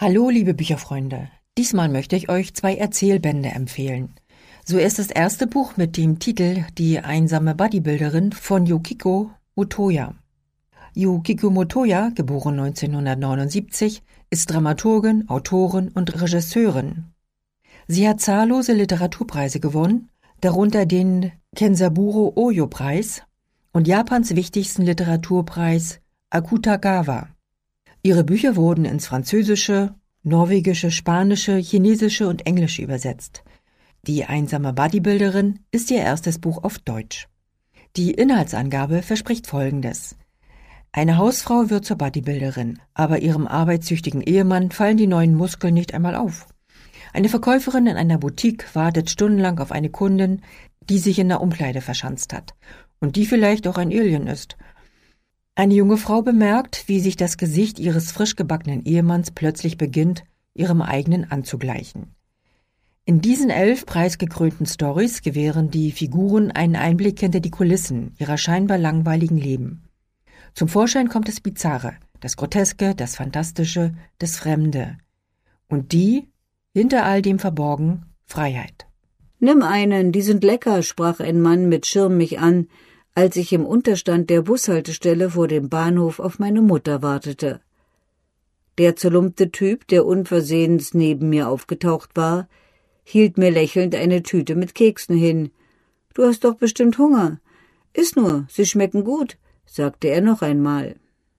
Hallo, liebe Bücherfreunde. Diesmal möchte ich euch 2 Erzählbände empfehlen. So ist das erste Buch mit dem Titel Die einsame Bodybuilderin von Yukiko Motoya. Yukiko Motoya, geboren 1979, ist Dramaturgin, Autorin und Regisseurin. Sie hat zahllose Literaturpreise gewonnen, darunter den Kensaburo Oyo-Preis und Japans wichtigsten Literaturpreis Akutagawa. Ihre Bücher wurden ins Französische, Norwegische, Spanische, Chinesische und Englische übersetzt. Die einsame Bodybuilderin ist ihr erstes Buch auf Deutsch. Die Inhaltsangabe verspricht Folgendes. Eine Hausfrau wird zur Bodybuilderin, aber ihrem arbeitssüchtigen Ehemann fallen die neuen Muskeln nicht einmal auf. Eine Verkäuferin in einer Boutique wartet stundenlang auf eine Kundin, die sich in der Umkleide verschanzt hat und die vielleicht auch ein Alien ist. Eine junge Frau bemerkt, wie sich das Gesicht ihres frisch gebackenen Ehemanns plötzlich beginnt, ihrem eigenen anzugleichen. In diesen 11 preisgekrönten Storys gewähren die Figuren einen Einblick hinter die Kulissen ihrer scheinbar langweiligen Leben. Zum Vorschein kommt das Bizarre, das Groteske, das Fantastische, das Fremde. Und die, hinter all dem verborgen, Freiheit. »Nimm einen, die sind lecker«, sprach ein Mann mit Schirm mich an, als ich im Unterstand der Bushaltestelle vor dem Bahnhof auf meine Mutter wartete. Der zerlumpte Typ, der unversehens neben mir aufgetaucht war, hielt mir lächelnd eine Tüte mit Keksen hin. »Du hast doch bestimmt Hunger. Iss nur, sie schmecken gut«, sagte er noch einmal.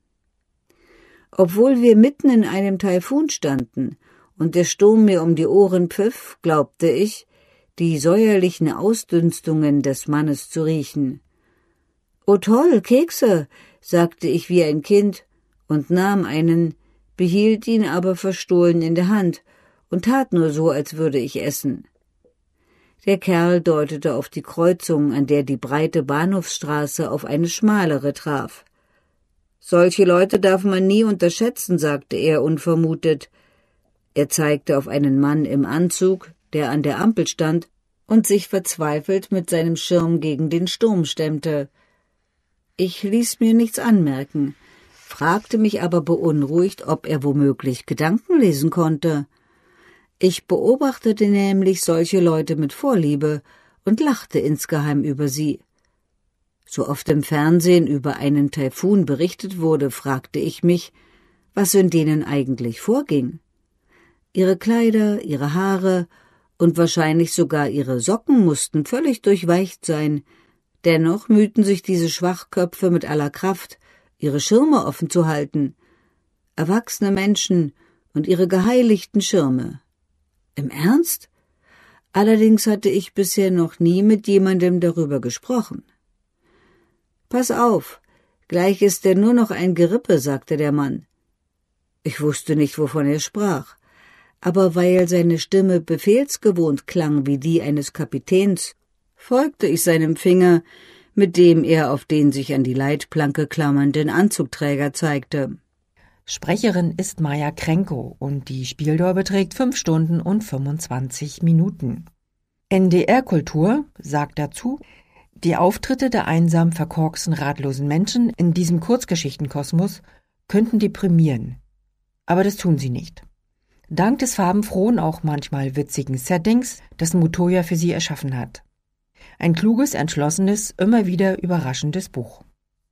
Obwohl wir mitten in einem Taifun standen und der Sturm mir um die Ohren pfiff, glaubte ich, die säuerlichen Ausdünstungen des Mannes zu riechen. »Oh toll, Kekse«, sagte ich wie ein Kind und nahm einen, behielt ihn aber verstohlen in der Hand und tat nur so, als würde ich essen. Der Kerl deutete auf die Kreuzung, an der die breite Bahnhofsstraße auf eine schmalere traf. »Solche Leute darf man nie unterschätzen«, sagte er unvermutet. Er zeigte auf einen Mann im Anzug, der an der Ampel stand und sich verzweifelt mit seinem Schirm gegen den Sturm stemmte. Ich ließ mir nichts anmerken, fragte mich aber beunruhigt, ob er womöglich Gedanken lesen konnte. Ich beobachtete nämlich solche Leute mit Vorliebe und lachte insgeheim über sie. So oft im Fernsehen über einen Taifun berichtet wurde, fragte ich mich, was in denen eigentlich vorging. Ihre Kleider, ihre Haare und wahrscheinlich sogar ihre Socken mussten völlig durchweicht sein. Dennoch mühten sich diese Schwachköpfe mit aller Kraft, ihre Schirme offen zu halten. Erwachsene Menschen und ihre geheiligten Schirme. Im Ernst? Allerdings hatte ich bisher noch nie mit jemandem darüber gesprochen. »Pass auf, gleich ist er nur noch ein Gerippe«, sagte der Mann. Ich wusste nicht, wovon er sprach, aber weil seine Stimme befehlsgewohnt klang wie die eines Kapitäns, folgte ich seinem Finger, mit dem er auf den sich an die Leitplanke klammernden Anzugträger zeigte. Sprecherin ist Maja Krenko und die Spieldauer beträgt 5 Stunden und 25 Minuten. NDR Kultur sagt dazu, die Auftritte der einsam verkorksten, ratlosen Menschen in diesem Kurzgeschichtenkosmos könnten deprimieren. Aber das tun sie nicht. Dank des farbenfrohen, auch manchmal witzigen Settings, das Motoya für sie erschaffen hat. Ein kluges, entschlossenes, immer wieder überraschendes Buch.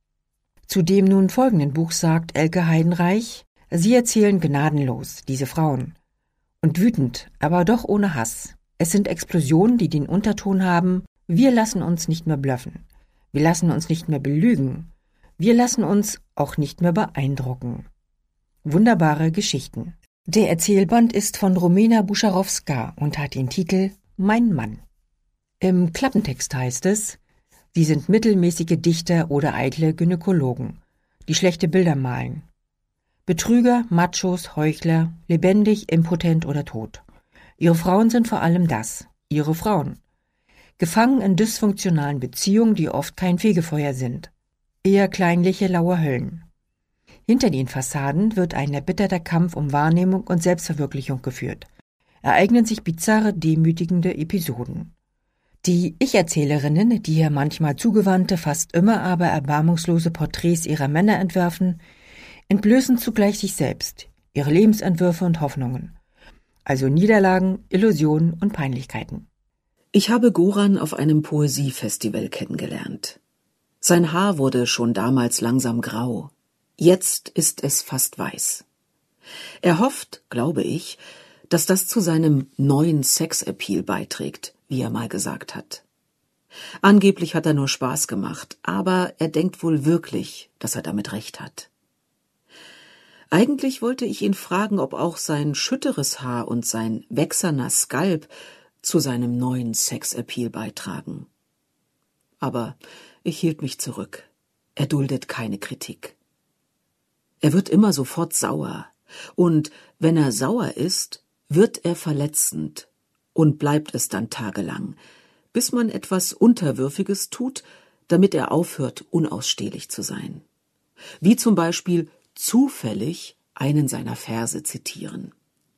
Zu dem nun folgenden Buch sagt Elke Heidenreich, sie erzählen gnadenlos, diese Frauen. Und wütend, aber doch ohne Hass. Es sind Explosionen, die den Unterton haben, wir lassen uns nicht mehr bluffen. Wir lassen uns nicht mehr belügen. Wir lassen uns auch nicht mehr beeindrucken. Wunderbare Geschichten. Der Erzählband ist von Romena Buscharowska und hat den Titel »Mein Mann«. Im Klappentext heißt es, sie sind mittelmäßige Dichter oder eitle Gynäkologen, die schlechte Bilder malen. Betrüger, Machos, Heuchler, lebendig, impotent oder tot. Ihre Frauen sind vor allem das, ihre Frauen. Gefangen in dysfunktionalen Beziehungen, die oft kein Fegefeuer sind. Eher kleinliche, laue Höllen. Hinter den Fassaden wird ein erbitterter Kampf um Wahrnehmung und Selbstverwirklichung geführt. Ereignen sich bizarre, demütigende Episoden. Die Ich-Erzählerinnen, die hier manchmal zugewandte, fast immer aber erbarmungslose Porträts ihrer Männer entwerfen, entblößen zugleich sich selbst, ihre Lebensentwürfe und Hoffnungen. Also Niederlagen, Illusionen und Peinlichkeiten. Ich habe Goran auf einem Poesiefestival kennengelernt. Sein Haar wurde schon damals langsam grau. Jetzt ist es fast weiß. Er hofft, glaube ich, dass das zu seinem neuen Sexappeal beiträgt, wie er mal gesagt hat. Angeblich hat er nur Spaß gemacht, aber er denkt wohl wirklich, dass er damit recht hat. Eigentlich wollte ich ihn fragen, ob auch sein schütteres Haar und sein wächserner Skalp zu seinem neuen Sexappeal beitragen. Aber ich hielt mich zurück. Er duldet keine Kritik. Er wird immer sofort sauer. Und wenn er sauer ist, wird er verletzend und bleibt es dann tagelang, bis man etwas Unterwürfiges tut, damit er aufhört, unausstehlich zu sein. Wie zum Beispiel zufällig einen seiner Verse zitieren.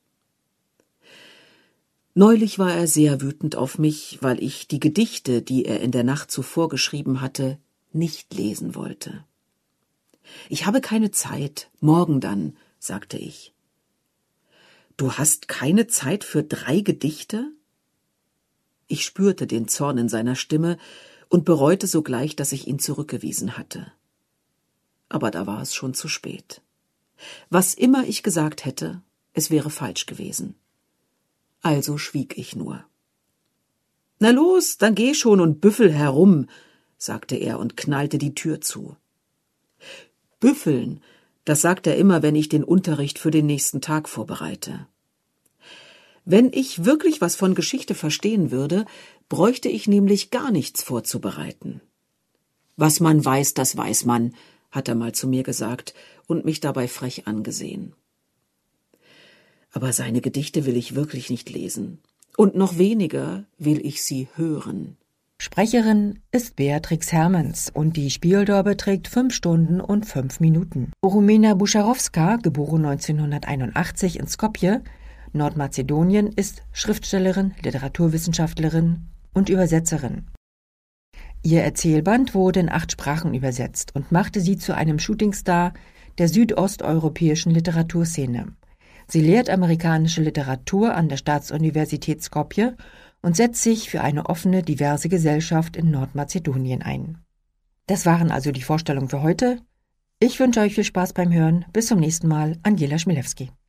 Neulich war er sehr wütend auf mich, weil ich die Gedichte, die er in der Nacht zuvor geschrieben hatte, nicht lesen wollte. »Ich habe keine Zeit, morgen dann«, sagte ich. »Du hast keine Zeit für 3 Gedichte?« Ich spürte den Zorn in seiner Stimme und bereute sogleich, dass ich ihn zurückgewiesen hatte. Aber da war es schon zu spät. Was immer ich gesagt hätte, es wäre falsch gewesen. Also schwieg ich nur. »Na los, dann geh schon und büffel herum«, sagte er und knallte die Tür zu. Büffeln, das sagt er immer, wenn ich den Unterricht für den nächsten Tag vorbereite. Wenn ich wirklich was von Geschichte verstehen würde, bräuchte ich nämlich gar nichts vorzubereiten. »Was man weiß, das weiß man«, hat er mal zu mir gesagt und mich dabei frech angesehen. Aber seine Gedichte will ich wirklich nicht lesen. Und noch weniger will ich sie hören. Sprecherin ist Beatrix Hermans und die Spieldauer beträgt 5 Stunden und 5 Minuten. Bohumena Bucharowska, geboren 1981 in Skopje, Nordmazedonien, ist Schriftstellerin, Literaturwissenschaftlerin und Übersetzerin. Ihr Erzählband wurde in 8 Sprachen übersetzt und machte sie zu einem Shootingstar der südosteuropäischen Literaturszene. Sie lehrt amerikanische Literatur an der Staatsuniversität Skopje und setzt sich für eine offene, diverse Gesellschaft in Nordmazedonien ein. Das waren also die Vorstellungen für heute. Ich wünsche euch viel Spaß beim Hören. Bis zum nächsten Mal. Angela Schmilewski.